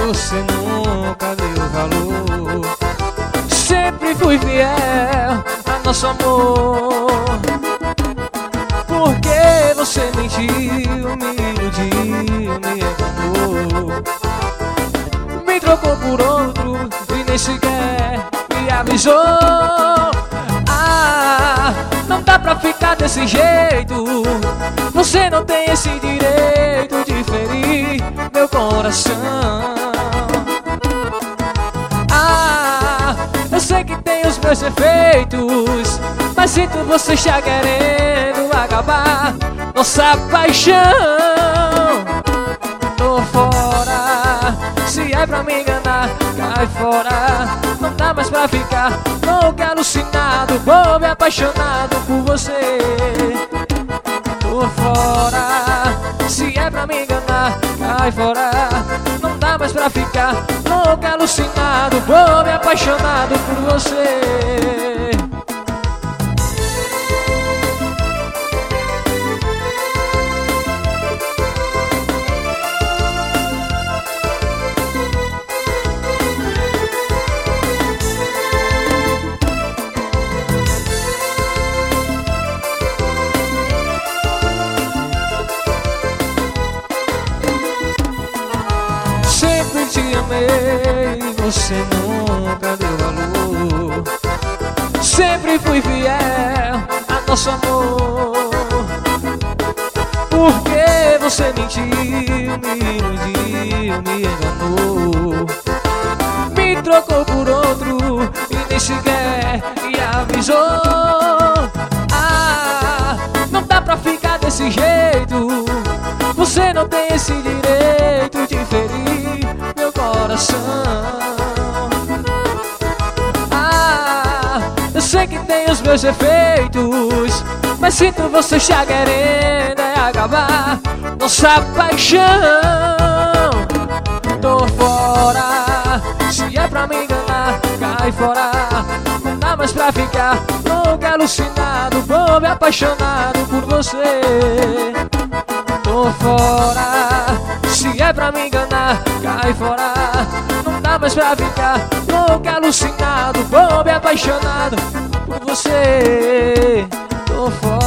você nunca deu valor. Sempre fui fiel a nosso amor. Por que você mentiu, me iludiu, me enganou, me trocou por outro e nem sequer me avisou? Ah, não dá pra ficar desse jeito. Você não tem esse direito de ferir meu coração. Ah, eu sei que tem os meus defeitos, mas sinto você está querendo acabar nossa paixão. Tô fora, se é pra me enganar, cai fora. Não dá mais pra ficar louco, alucinado, bobo e apaixonado por você. Tô fora, se é pra me enganar, cai fora. Não dá mais pra ficar louco, alucinado, bobo e apaixonado por você. Sempre te amei, você nunca deu valor. Sempre fui fiel a nosso amor. Por que você mentiu, me iludiu, me enganou, me trocou por outro e nem sequer me avisou? Ah, não dá pra ficar desse jeito. Você não tem esse direito de ferir meu coração. Ah, eu sei que tem os meus defeitos, mas sinto você está querendo acabar nossa paixão. Tô fora, se é pra me enganar, cai fora. Não dá mais pra ficar louco, alucinado, bobo e apaixonado por você. Tô fora, se é pra me enganar, cai fora. Não dá mais pra ficar louco, alucinado, bobo e apaixonado por você. Tô fora.